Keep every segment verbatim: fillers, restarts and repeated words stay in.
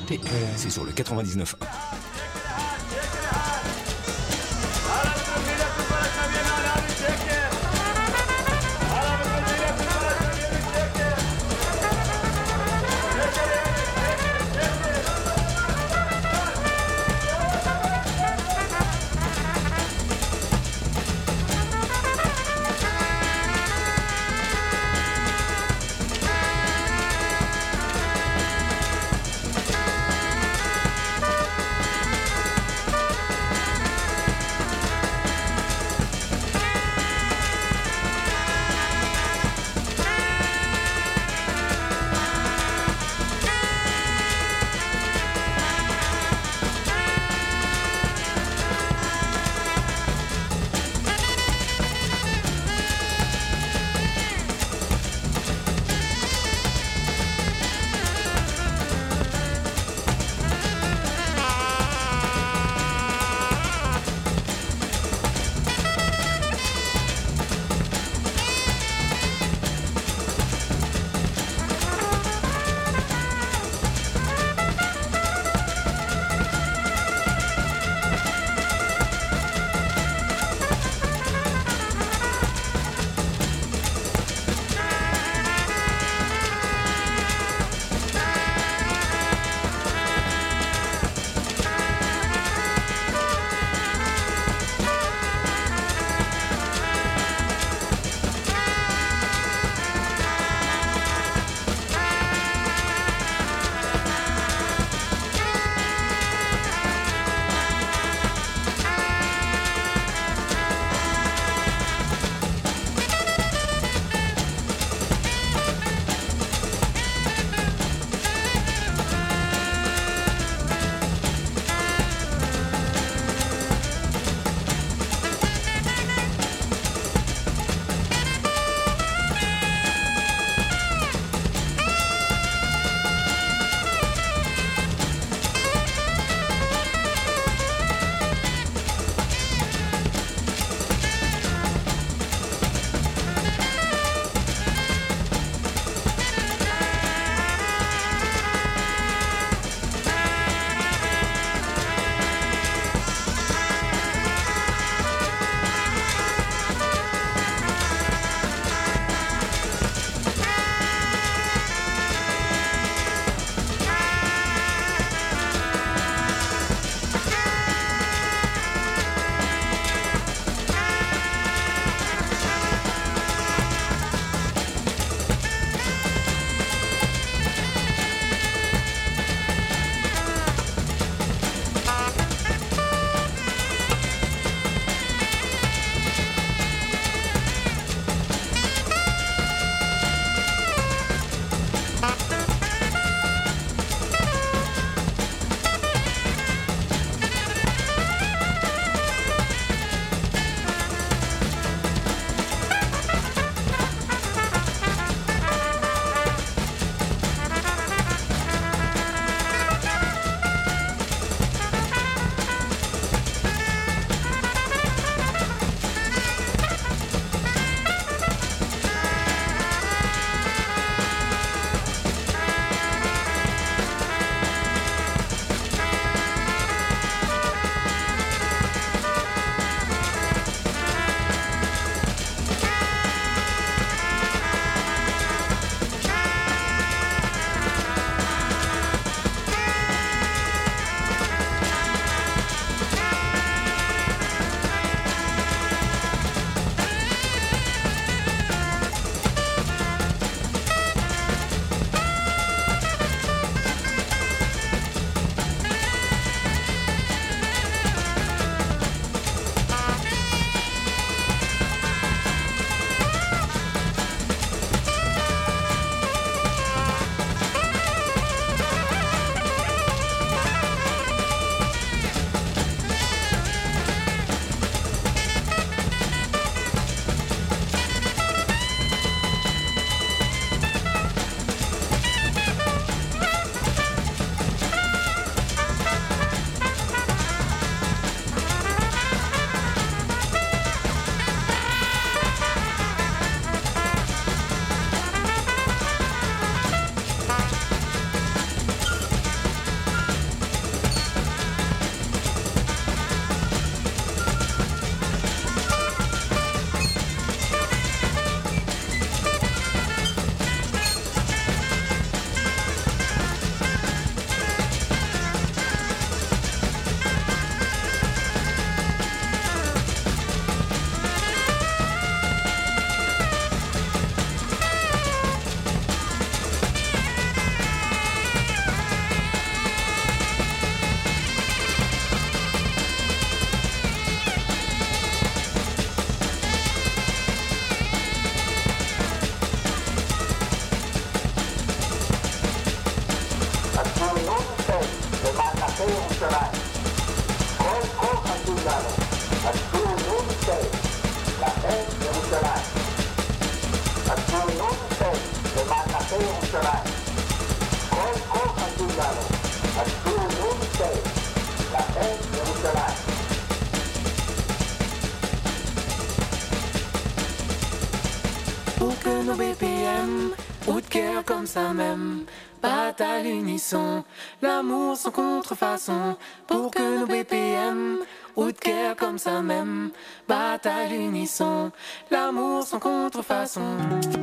T R, c'est sur le quatre-vingt-dix-neuf. Pour que nos B P M, ou de cœur comme ça même, battent à l'unisson, l'amour sans contrefaçon. Pour que nos B P M, ou de cœur comme ça même, battent à l'unisson, l'amour sans contrefaçon.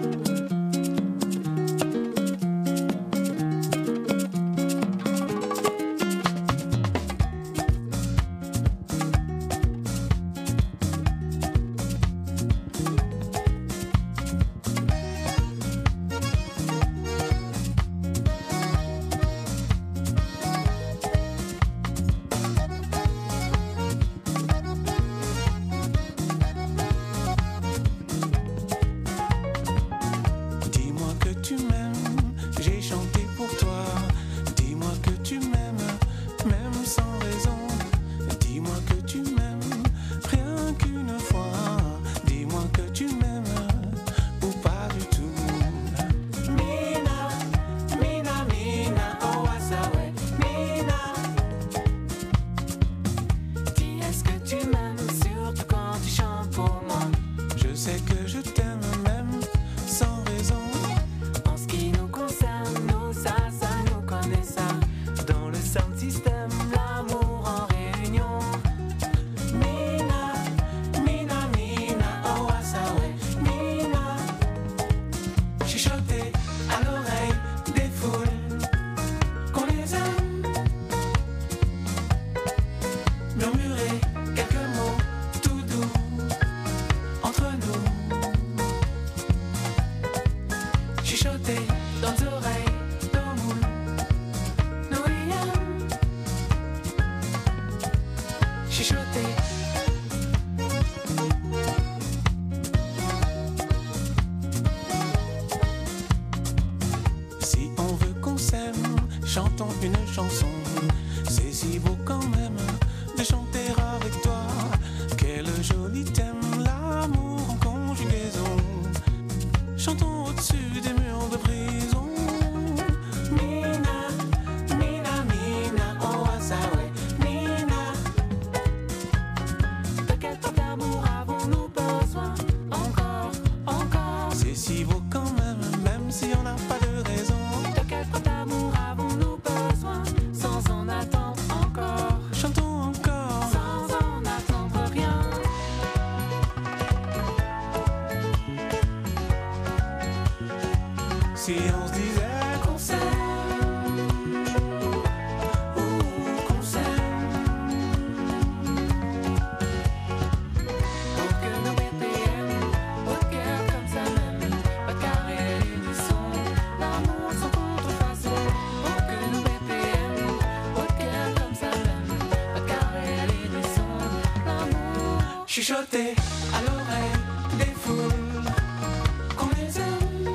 Chuchoter à l'oreille des foules qu'on les aime,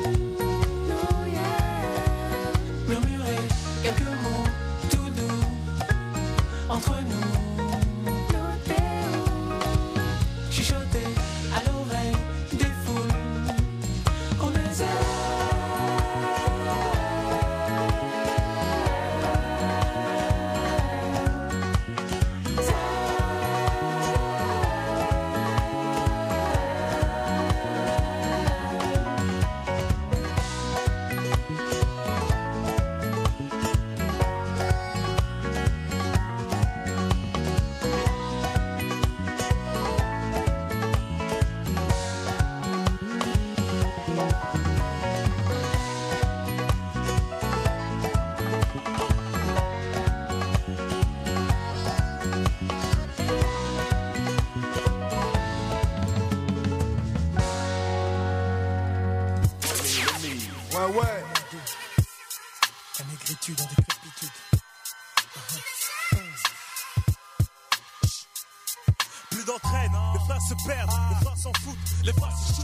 oh yeah. Murmurer quelques mots tout doux entre nous, chuchoter à l'oreille des foules qu'on les aime. Ouais, ouais. La négritude en décrépitude. Plus d'entraîne, les frères se perdent, les frères s'en foutent, les frères se shootent.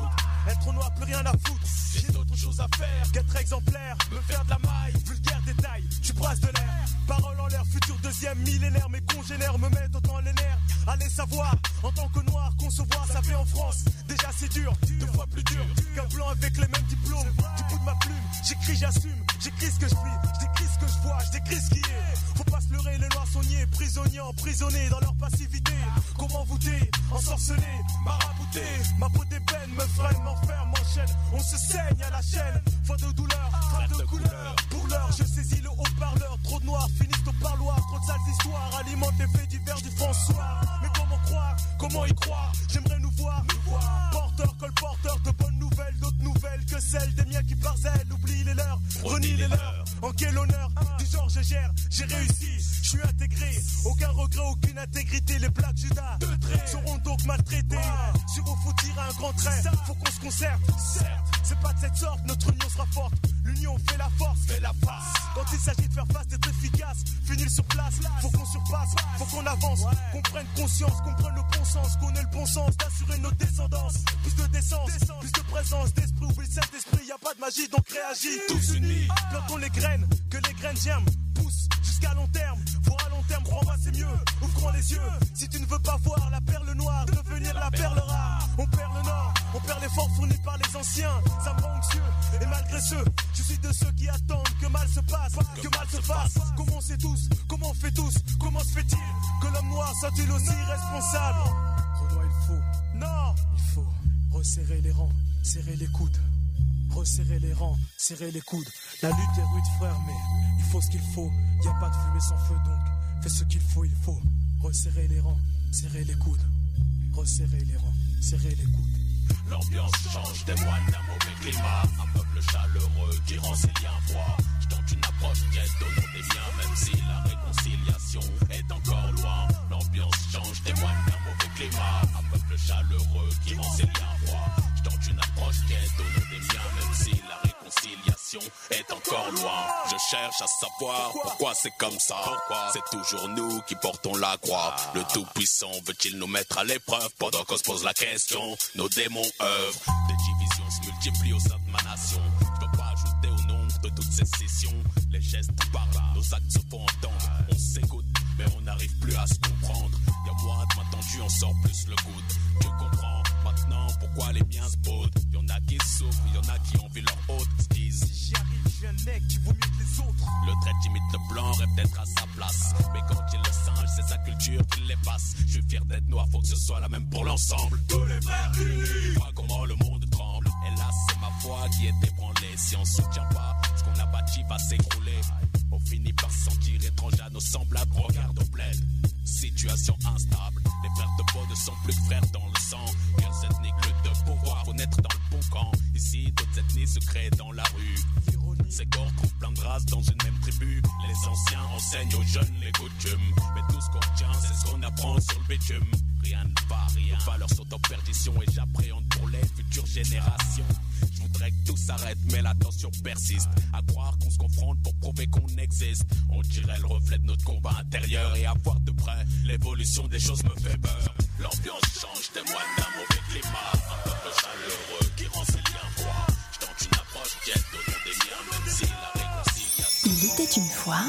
Être noir, plus rien à foutre. J'ai d'autres choses à faire qu'être exemplaire, me faire de la maille, vulgaire détail, tu brasses de l'air. Parole en l'air, futur deuxième millénaire. Mes congénères me mettent autant les nerfs. Allez savoir, en tant que noir, concevoir sa vie en France. Déjà c'est dur, deux fois plus dur qu'un blanc avec les mêmes diplômes. Du bout de ma plume, j'écris, j'assume. J'écris ce que je vis, je décris ce que je vois, je décris ce qui est. Faut pas se leurrer, les noirs sauniers, prisonniers, emprisonnés dans leur passivité. Comment voûter, ensorceler, marabouter. Ma peau d'ébène me freine, m'enferme, m'enchaîne. On se saigne à la chaîne, foi de douleur, frappe de couleur. Pour l'heure, je saisis le haut-parleur. Trop de noirs finissent au parloir, trop de sales histoires alimentent les faits divers du François. Mais comment croire, comment y croire? J'aimerais nous voir, nous voir. Porteur, colporteur de bonnes nouvelles, d'autres nouvelles que celles des miens qui par zèle. Oublie les leurs, renie les leurs. En quel honneur, du genre je gère, j'ai réussi, je suis intégré. Aucun regret, aucune intégrité. Les plaques Judas seront donc maltraités. Sur au faut tirer un grand trait, faut qu'on se concerte. C'est pas de cette sorte, notre union sera forte. L'union fait la force, fait la face. Quand il s'agit de faire face, d'être efficace, finir sur place, faut qu'on surpasse, faut qu'on avance, qu'on prenne conscience, qu'on prenne le bon sens, qu'on ait le bon sens d'assurer notre descendance. Plus de décence, plus de présence d'esprit, oublie le Saint-Esprit, y a pas de magie donc réagis. Tous unis, plantons les graines, que les graines germent, poussent jusqu'à long terme. Voir à long terme, crois-moi c'est mieux, ouvrons les yeux. Si tu ne veux pas voir la perle noire devenir la perle rare, on perd le nord, on perd l'effort fourni par les anciens. Ça me rend anxieux, et malgré ce, je suis de ceux qui attendent que mal se passe, que mal se fasse. Comment on sait tous, comment on fait tous, comment se fait-il que l'homme noir soit-il aussi responsable? Renoir, il faut, non, il faut resserrer les rangs, serrer les coudes. Resserrer les rangs, serrer les coudes. La lutte est rude frère, mais il faut ce qu'il faut. Y a pas de fumée sans feu donc fais ce qu'il faut, il faut resserrer les rangs, serrer les coudes. Resserrer les rangs, serrer les coudes. L'ambiance change, témoigne d'un mauvais climat. Un peuple chaleureux qui rend ses liens froids. Je tente une approche qui est au nom des miens, même si la réconciliation est encore loin. L'ambiance change, témoigne d'un mauvais climat. Un peuple chaleureux qui rend ses liens froids. Je tente une approche qui est au nom des miens, même si la réconciliation est encore loin. Je cherche à savoir pourquoi c'est comme ça. C'est toujours nous qui portons la croix. Le Tout-Puissant veut-il nous mettre à l'épreuve pendant qu'on se pose la question? Nos démons œuvrent, des divisions se multiplient au sein de ma nation. Je peux pas ajouter au nombre de toutes ces sessions. Les gestes parlent, nos actes se font entendre. On s'écoute, mais on n'arrive plus à se comprendre. Y'a moins de main tendue, on sort plus le coude. Tu comprends maintenant pourquoi les miens se baudent. Y'en a qui souffrent, y'en a qui envient leur hôte. Se disent, si j'y arrive, j'ai un mec qui vaut mieux que les autres. Le trait imite le blanc, rêve d'être à sa place. Mais quand il le singe, c'est sa culture qui les passe. Je suis fier d'être noir, faut que ce soit la même pour l'ensemble. Tous les frères unis. Vois comment le monde tremble. Hélas, c'est ma foi qui est ébranlée. Si on soutient pas, ce qu'on a bâti va s'écrouler. On finit par se sentir étrange à nos semblables. Regarde au bled, situation instable. Les frères de peau ne sont plus que frères dans le sang. Quelles ethnies lutte de pouvoir, faut naître dans le bon camp. Ici, d'autres ethnies se créent dans la rue. Ces corps trouvent plein de races dans une même tribu. Les anciens enseignent aux jeunes les coutumes. Mais tout ce qu'on retient, c'est ce qu'on apprend sur le bitume. Rien ne va, rien. Nos valeurs sont en perdition et j'appréhende pour les futures générations. Je voudrais que tout s'arrête, mais la tension persiste. À croire qu'on se confronte pour prouver qu'on existe. On dirait le reflet de notre combat intérieur. Et à voir de près, l'évolution des choses me fait peur. L'ambiance change, témoigne d'un mauvais climat. Un peuple chaleureux qui rend ses liens froids. Je tente une approche qui est au nom des miens, même si la réconciliation. Il était une fois.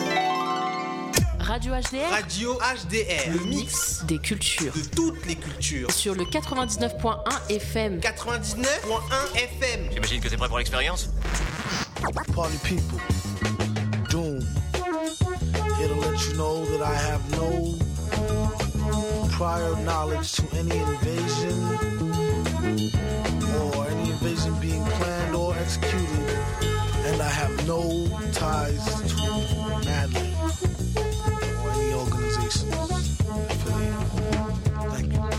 Radio H D R. Radio H D R. Le mix des cultures. De toutes les cultures. Sur le quatre-vingt-dix-neuf point un F M. quatre-vingt-dix-neuf point un F M. J'imagine que t'es prêt pour l'expérience. Party people, Doom. Here to let you know that I have no prior knowledge to any invasion or any invasion being planned or executed, and I have no ties to Madly or any organizations affiliated. Thank you.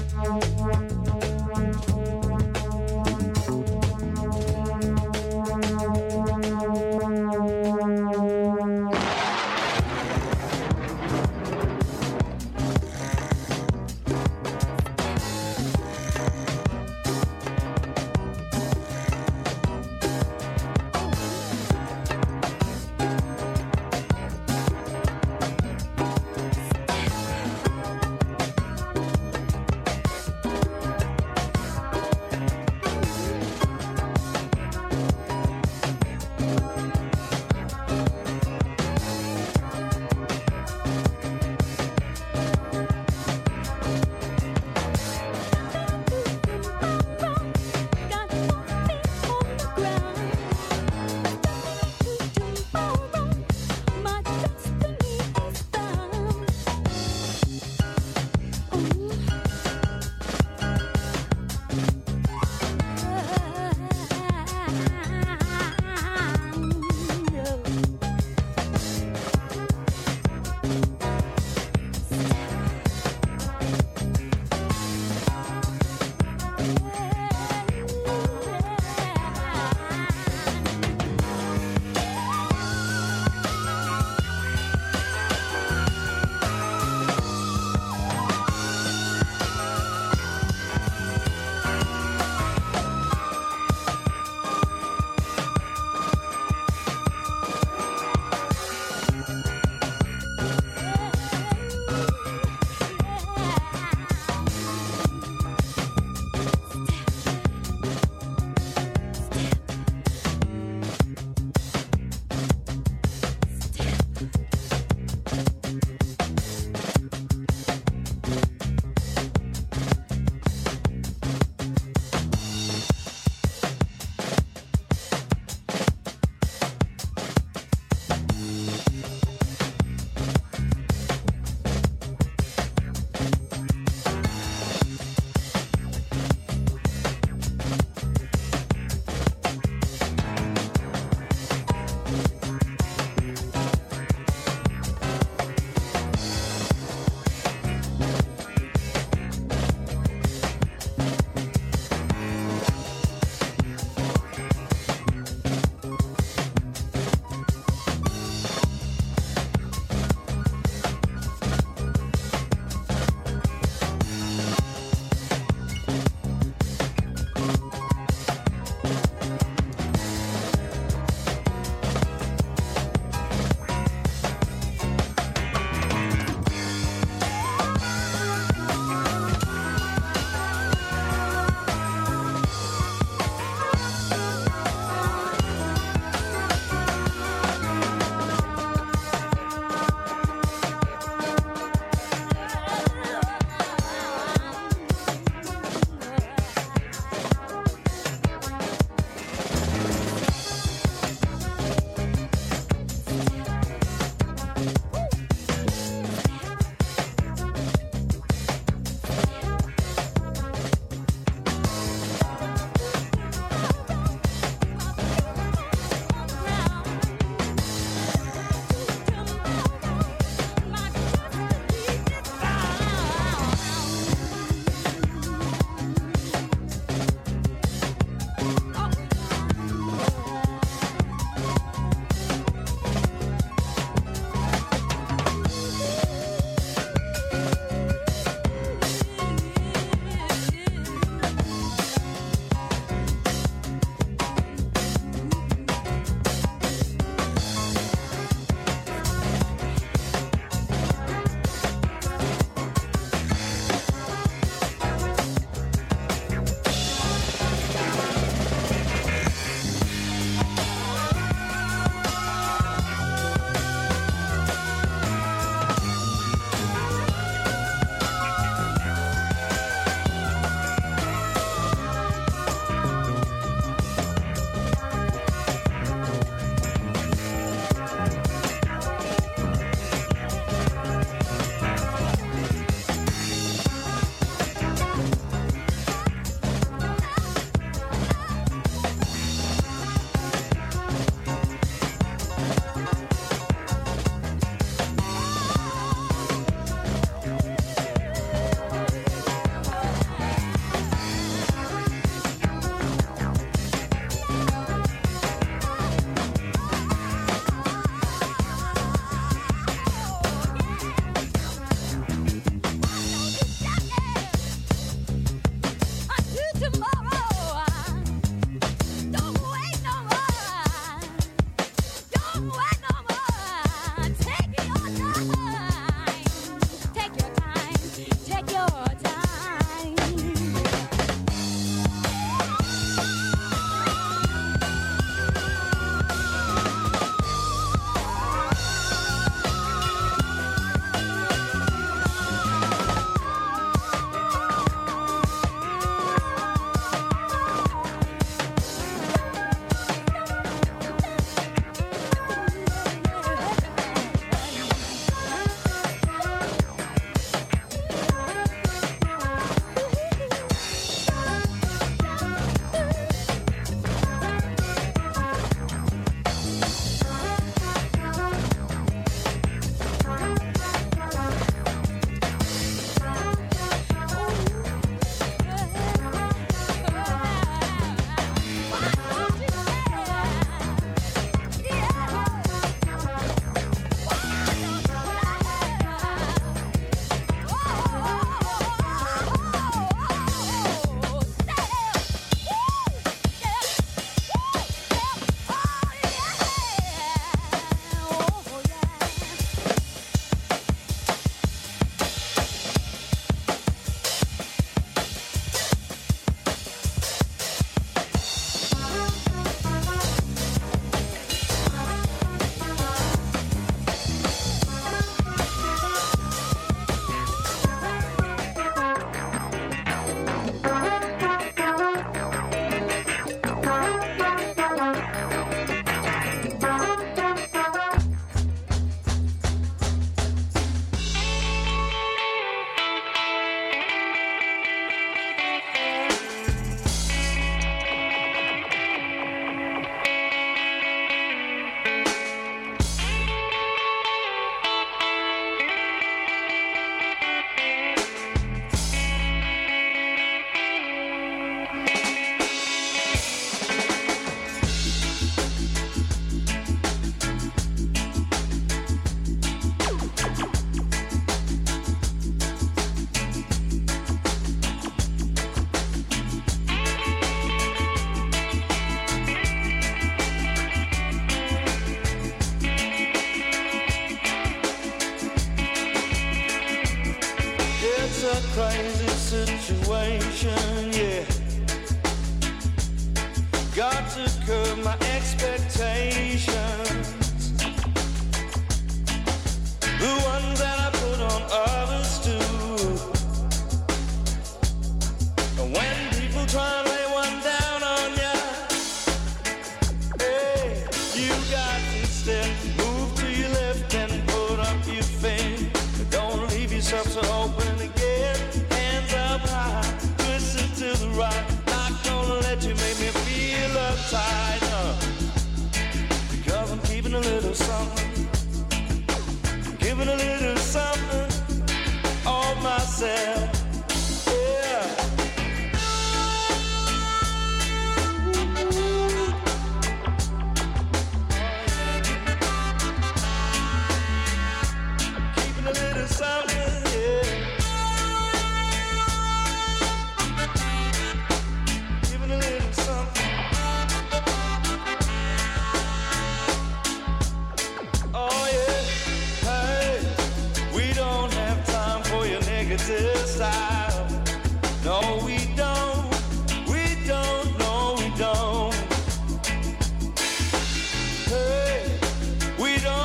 curb my expectations. The ones that I